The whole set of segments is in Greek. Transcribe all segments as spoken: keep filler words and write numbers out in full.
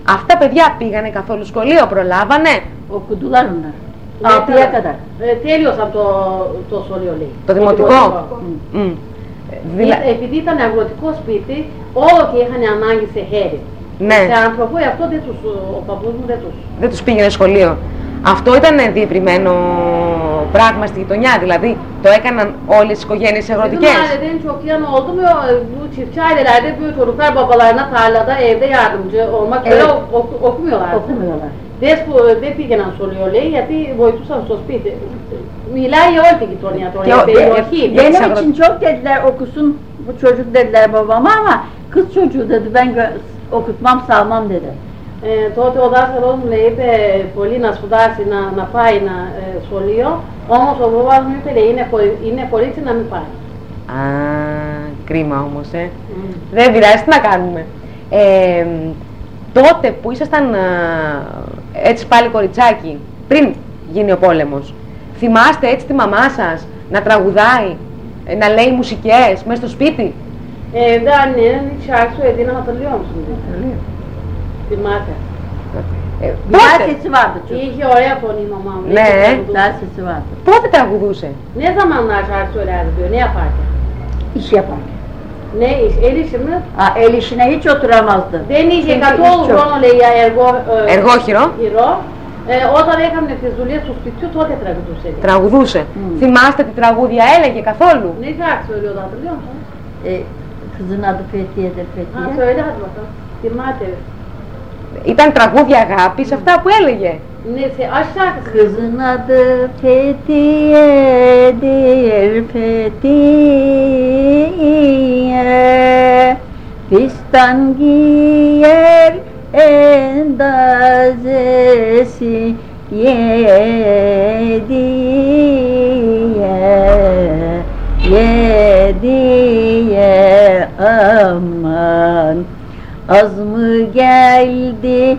Αυτά παιδιά πήγανε καθόλου σχολείο, προλάβανε? Okudular onlar. Altıya kadar. Τέλειωσαν το, το σχολείο, λέει. Το δημοτικό. Mm. Mm. Δηλα... Επειδή ήταν αγροτικό σπίτι, όλο και είχαν ανάγκη σε χέρι. Ναι. Σε άνθρωπο, αυτό δεν τους, ο παππούς μου δεν τους... Δεν τους πήγαινε σχολείο. Αυτό ήταν διευρυμένο πράγμα στη γειτονιά, δηλαδή το έκαναν όλες οι οικογένειες αγροτικές. Bizim aileden çok yan oldu mu, bu çiftçi ailelerde büyük çocuklar babalarına tarlada, evde yardımcı olmak üzere Evet. ok- okumuyorlar. Okumuyorlar. Δεν πήγαιναν σχολείο, λέει, γιατί βοηθούσαν στο σπίτι. Μιλάει για όλη την γειτονιά τώρα, Και για ο- περιοχή. Benim için çok dediler okusun bu çocuk dediler babama ama kız çocuğu dedi ben gö- okutmam salmam dedi. Ε, τότε ο δάσκαλος μου λέει, είπε πολύ να σπουδάσει, να, να πάει να, ε, σχολείο, όμως ο παπάς μου είπε, λέει, είναι, κορι- είναι κορίτσι να μην πάει. Α, κρίμα όμως, ε. Mm. Δεν πειράζει, τι να κάνουμε. Ε, τότε που ήσασταν α, έτσι πάλι κοριτσάκι, πριν γίνει ο πόλεμος, θυμάστε έτσι τη μαμά σας να τραγουδάει, ε, να λέει μουσικές μέσα στο σπίτι? Evde annenin hiç şarkı söylediğini hatırlıyor musun? diyor. Θυμάται. Ε, Güzel πότε, sesi vardı çok. Είχε ωραία φωνή η μαμά μου. Ναι. είχε τραγουδούσε. Güzel sesi vardı. πότε τραγουδούσε? Ne zamanlar şarkı söylerdi diyor, ne yaparken? İş yaparken. Ne iş, el işi mi? Ha, el işine hiç oturamazdı. Δεν είχε Çünkü καθόλου iş çok. χρόνο, λέει, για εργό, ε, Εργόχειρο. χειρό. Ε, όταν έκαμε τις δουλειές του σπιτιού, τότε τραγουδούσε. λέει. Τραγουδούσε. Mm. Θυμάστε τι τραγούδια έλεγε καθόλου? Ne şarkı söylüyordu hatırlıyor musun? E, kızın adı Fethiye'dir Ha, Fethiye. söyle hadi bakalım. Θυμάται. Ήταν τραγούδια αγάπης αυτά που έλεγε? Ne, se, aşk şarkısı. Kızın adı Fethiye'dir Fethiye. Fistan giyer endazesi yediye yediye aman. Az mı geldi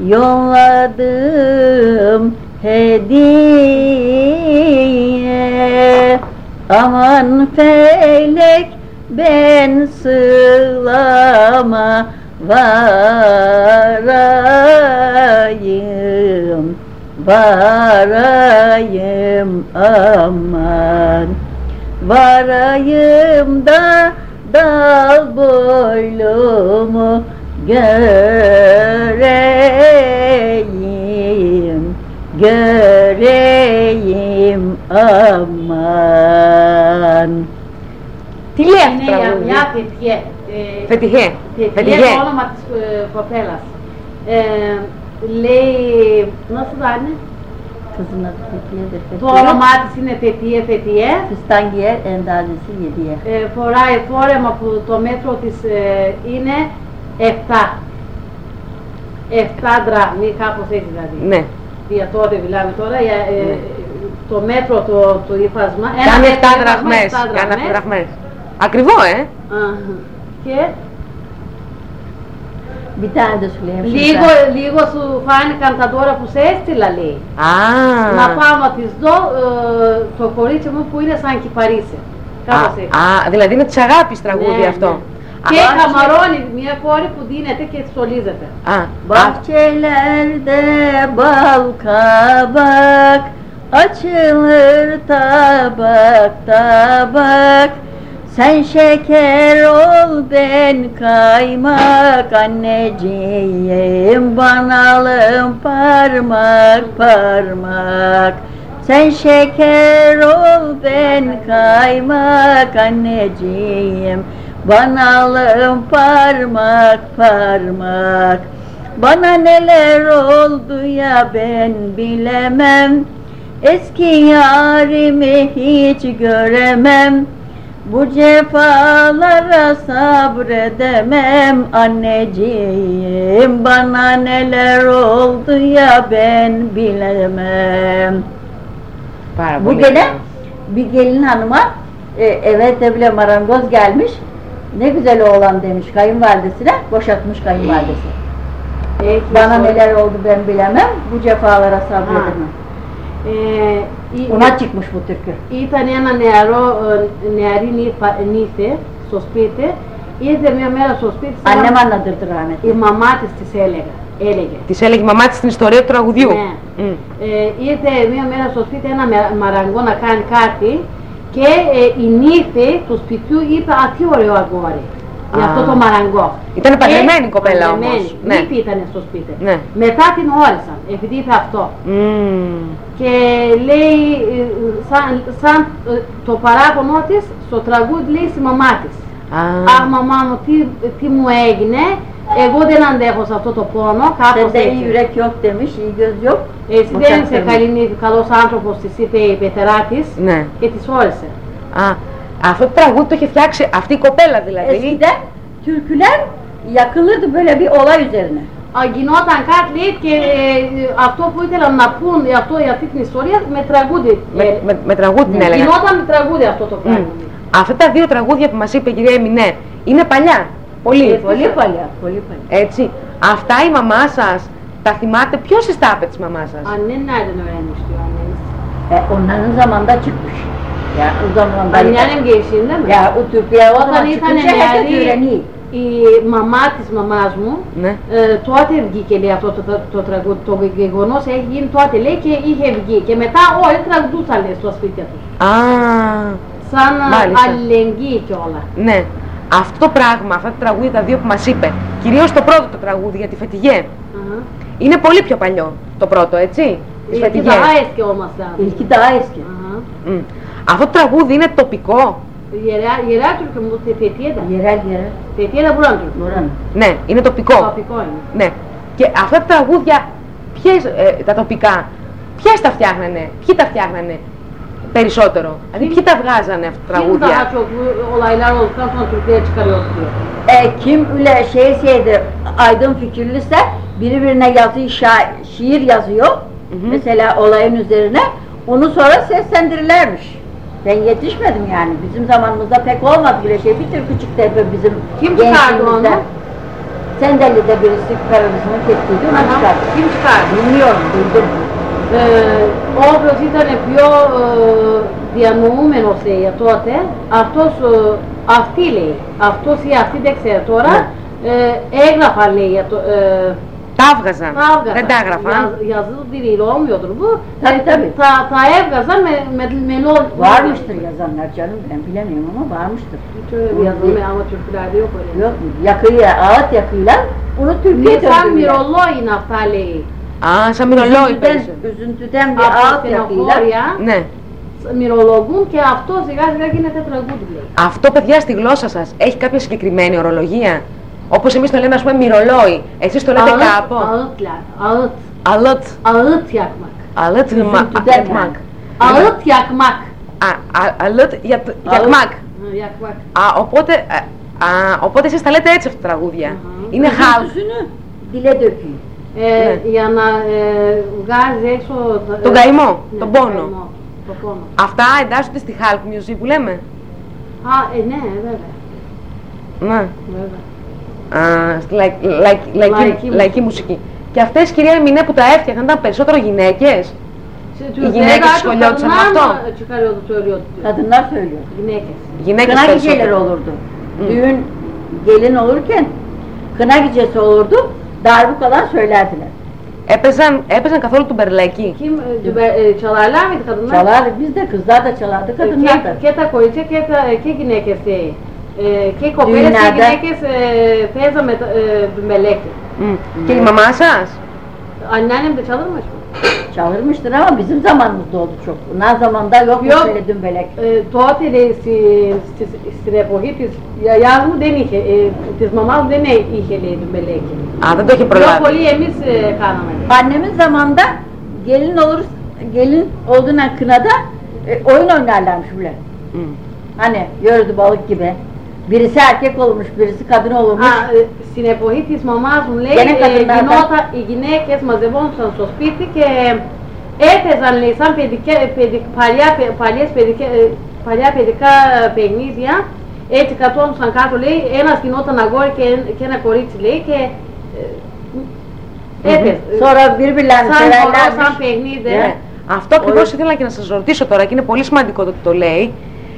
yolladım hediye. Aman felek ben sılama varayım varayım aman. Varayım da dal boylumu göreyim, göreyim aman. Τι λέει αυτό Είναι το για τραγούδι? μια Φετιέ. Ε, Φετιχέ. Φετιέ Φετιχέ. το όνομα της ε, κοπέλας. Ε, λέει, να σου δάνε, Kızın adı Fethiye'dir το Fethiye. όνομά της είναι Φετιέ, Φετιέ. Fistan giyer endazesi yediye. Ε, φοράει φόρεμα που το μέτρο της ε, είναι επτά. επτά δραχμή, κάπως έτσι δηλαδή. Ναι. Για τότε μιλάμε τώρα, για, ε, Ναι. το μέτρο, το, το ύφασμα. ένα Κάνει μέτρο επτά ύφασμα, δραχμές. επτά Κάνει δραχμές. επτά δραχμές. Ακριβό, ε! Αχα. Και Bir tane de söyleyeyim şimdi λίγο, ben. λίγο σου φάνηκαν τα δώρα που σε έστειλα, λέει. Α, Να πάω να της δω ε, το κορίτσι μου που είναι σαν κυπαρίσι. Κάπως έτσι. α, α, δηλαδή είναι της αγάπης τραγούδι Ναι, αυτό. ναι. Α, Και Α, χαμαρώνει μια κόρη που δίνεται και στολίζεται. Α, α, Bahçelerde bal kabak açılır tabak tabak. Sen şeker ol ben kaymak anneciğim banalım parmak parmak. Sen şeker ol ben kaymak anneciğim banalım parmak parmak. Bana neler oldu ya ben bilemem. Eski yarimi hiç göremem. Bu cefalara sabredemem anneciğim. Bana neler oldu ya ben bilemem. πάρα Bu πολύ. gene bir gelin hanıma e, eve de bile marangoz gelmiş. Ne güzel oğlan demiş kayınvalidesine, boşatmış kayınvalidesi. Έχει Bana ιστορία. neler oldu ben bilemem, bu cefalara sabredemem. Ε, ή- Ona çıkmış bu türkü. Ήταν ένα νεαρό, ε, νεαρή νύφα- νύφη στο σπίτι. Ήρθε μια μέρα στο σπίτι της, Annem anlatırdı rahmetli. η μαμά της της έλεγε. έλεγε. Της έλεγε η μαμά της την ιστορία του τραγουδιού. Ναι. Mm. Ε, ήρθε μία μέρα στο σπίτι ένα μαραγκό να κάνει κάτι και ε, η νύφη του σπιτιού είπε «Α, τι ωραίο αγόρι». Για αυτό το μαραγκό. Ήταν παντρεμένη η κοπέλα όμως. Ναι. Νύφη ήταν στο σπίτι. Ναι. Μετά την όρισαν, επειδή είπε αυτό. Mm. Και λέει, σαν, σαν το παράπονο της, στο τραγούδι λέει στη μαμά της. Ah. Αχ μαμά μου, τι, τι μου έγινε, εγώ δεν αντέχω σε αυτό το πόνο, κάπως Sende iyi έτσι. yürek yok demiş, iyi göz yok. Εσύ δεν είσαι καλή νύφη, καλός άνθρωπος, της είπε η πεθερά της Ναι. και της όρισε. Α, αυτό το τραγούδι το είχε φτιάξει αυτή η κοπέλα δηλαδή. Eskiden türküler yakılırdı böyle bir olay üzerine. Α, γινόταν κάτι λέει και ε, αυτό που ήθελαν να πούν για, αυτό, για αυτή την ιστορία με τραγούδι. Με, ε, με, με τραγούδι την έλεγα. Γινόταν με τραγούδι αυτό το πράγμα. Mm. Αυτά τα δύο τραγούδια που μας είπε η κυρία Εμινέ είναι παλιά. Πολύ. Ε, πολύ παλιά, πολύ παλιά. Έτσι. Αυτά η μαμά σας τα θυμάται, ποιος τις τα είπε της μαμάς σας? Annen nereden öğrenmişti anneniz? E, onların zamanında çıkmış. Ya o zamanında. Anneannem gençliğinde mi? Ya o Türkiye o Όταν zaman ήταν çıkınca herkes νεαρή, öğreniyor. η μαμά της μαμάς μου, Ναι. ε, τότε βγήκε λέει αυτό το, το, το τραγούδι, το γεγονός έχει γίνει τότε λέει και είχε βγει και μετά όλοι τραγουδούσαν λέει στο σπίτι τους. Α, Σαν Μάλιστα. αλληλεγγύη κιόλα. ναι. Αυτό το πράγμα, αυτά τα τραγούδια τα δύο που μας είπε, κυρίως το πρώτο το τραγούδι για τη Φετιγέ, Aha. είναι πολύ πιο παλιό το πρώτο, έτσι, της İlki Φετιγέ. daha eski olması lazım. İlki daha eski. Aha. Mm. Αυτό το τραγούδι είναι τοπικό. Yerel, yerel türkü mü bu Fethiye'de? Yerel yerel. Fethiye'de buranın türkü. Buranın. Ναι, είναι τοπικό. Τοπικό είναι. Ναι. Και αυτά τα τραγούδια, ποιες, ε, τα τοπικά, ποιες τα φτιάχνανε, ποιοι τα φτιάχνανε περισσότερο. Δηλαδή ποιοι τα βγάζανε αυτά τα Kim daha τραγούδια. çok bu olaylar olduktan sonra Türkiye'ye çıkarıyor diyor. E, kim öyle şey şeydir, aydın fikirliyse birbirine yazıyı, şa- şiir yazıyor. hı. Mesela olayın üzerine. Onu sonra seslendirirlermiş. Ben yetişmedim yani. Bizim zamanımızda pek olmadı bile şey. Bir türkü çıktı hep bizim Kim çıkardı gençliğimizde. onu? Sendeli'de birisi kararısını kestiydi, ona Aha. çıkardı. Kim çıkardı? Bilmiyorum, duydum. Ε, όποιος ήταν πιο ε, διανοούμενος λέει τότε, αυτός, ε, αυτή λέει, αυτός ή αυτή δεν ξέρω τώρα, ε, έγραφα λέει, για το, ε, Τα έβγαζαν. τα έβγαζαν. Δεν τα έγραφαν. Yaz- yazılı diliyle olmuyordur bu. Tabii, E, tabii. Ta, ta έβγαζαν με, με, melodi. Varmıştır yazanlar canım, ben bilemiyorum ama varmıştır. Hiç öyle bir yazılı ama türkülerde yok öyle. Yok mu? Yakıyla, ağıt yakıyla bunu Türkiye Nisan Mirollo είναι αυτά λέει. Α, σαν μυρολόι Üzüntüden, πέρασε. üzüntüden bir Από ağıt yakıyla. στενοχώρια Ναι. μυρολογούν και αυτό σιγά σιγά γίνεται τραγούδι λέει. Αυτό, παιδιά, στη γλώσσα σας έχει κάποια συγκεκριμένη ορολογία. Όπως εμείς το λέμε, ας πούμε, μυρολόι. Εσείς το λέτε Ağıt, κάπου. ağıtlar, ağıt, Αλότ. ağıt yakmak. Αλότ Üzüntüden yakmak. Ağıt yakmak. Α, α- αλότ για- yakmak. Hı, yakmak. Α, οπότε, α, α, οπότε εσείς τα λέτε έτσι αυτά τα τραγούδια. Αχα. Είναι χαλ. Üzüntüsünü dile döküyor. Ε, για να ε, βγάζει έξω Τον καημό, ναι, τον πόνο. καημό, τον πόνο. Αυτά εντάσσονται στη halk music που λέμε. Α, ε, ναι, βέβαια. Ναι. βέβαια. Α, στη λαϊκ- λαϊκ- λαϊκή, Λαϊκή λαϊκή μουσική. Και αυτές, κυρία Εμινέ, που τα έφτιαχναν ήταν περισσότερο γυναίκες. Türkiye'de γυναίκες daha çok σχολιόντουσαν kadınlar αυτό. mı çıkarıyordu, söylüyordu diyor. Kadınlar söylüyor. Gυναίκες. Γυναίκες Kına geceleri περισσότερο. olurdu. Düğün gelin olurken kına gecesi olurdu. Darbukalar söylerdiler. Έπαιζαν, έπαιζαν καθόλου του μπερλέκι. Kim e, dübe- e, çalarlar mıydı kadınlar? Çalardık biz de, kızlar da çalardı, kadınlar da. Και, και τα κορίτσια και, τα, και οι γυναίκες. Ε, ε, και οι κοπέλες και οι Düğünlerde. γυναίκες ε, παίζαμε ε, μπελέκι. Μμ. Και η μαμά σας. Anneannem de çalırmış mı? Çalırmıştır ama bizim zamanımızda oldu çok. Bunlar zamanda yok mu Yok. şöyle dümbelek? Ε, τότε λέει, στη, στη, στην εποχή της γιαγιάς μου δεν είχε, ε, της μαμάς μου δεν είχε λέει μπελέκι. Α, δεν το είχε Πιο προλάβει. πολύ εμείς ε, κάναμε. Annemin zamanında gelin olur, gelin olduğuna kınada e, oyun oynarlarmış bile. Μμ. Hani yörüdü balık gibi. Birisi erkek olmuş, birisi kadın olmuş. Α, ε, στην εποχή της μαμάς μου λέει, Δεν ε, έκαναν νάτα. γινόταν, οι γυναίκες μαζευόντουσαν στο σπίτι και έπαιζαν λέει, σαν παιδικέ, παιδικ, παλιά, παι- παλιές παιδικέ, ε, παλιά παιδικά παιχνίδια. Έτσι κατώντουσαν κάτω λέει, ένας γινόταν αγόρι και, και ένα κορίτσι λέει και ε, έπαιζε. Sonra birbirlerini Σαν χορό, severlermiş. σαν παιχνίδι. Ναι. Αυτό ακριβώς ήθελα και να σας ρωτήσω τώρα και είναι πολύ σημαντικό το ότι το λέει.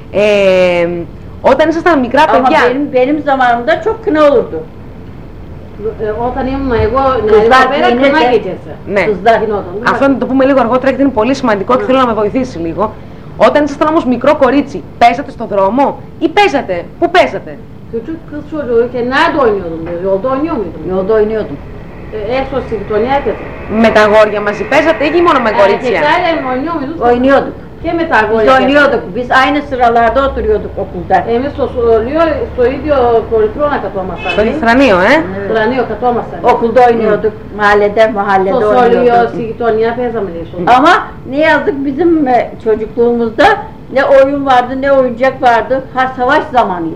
Ε, όταν ήσασταν μικρά Ama παιδιά, benim, benim zamanımda çok kına olurdu. Ε, όταν ήμουν εγώ Κızlar νεαρή, yine κομμά de- γecesi. Ναι. Kızlar. Γινόταν. Αυτό να το πούμε λίγο αργότερα γιατί είναι πολύ σημαντικό και θέλω να με βοηθήσει λίγο. Όταν ήσασταν όμως μικρό κορίτσι, παίζατε στο δρόμο ή παίζατε? Πού παίζατε? Küçük kız çocuğuyken nerede oynuyordun diyor. Yolda oynuyor muydun? Yolda oynuyordum. E, Έξω στη γειτονιά έπαιζε. Με τα αγόρια μαζί παίζατε ή μόνο με κορίτσια? Erkeklerle mi oynuyor muydunuz? Oynuyorduk. Και με τα Biz αγόρια. oynuyorduk. Biz aynı sıralarda oturuyorduk okulda. Εμείς στο σχολείο, στο ίδιο πολυθρόνα κατώμασταν. Στο Λιθρανείο, ε? Στο Λανείο κατώμασταν. Okulda oynuyorduk. Mahallede, mahallede Στο σχολείο, oynuyorduk. στη γειτονιά παίζαμε λίγο. Ama ne yazık bizim e, çocukluğumuzda ne oyun vardı ne oyuncak vardı. Ha savaş zamanıydı.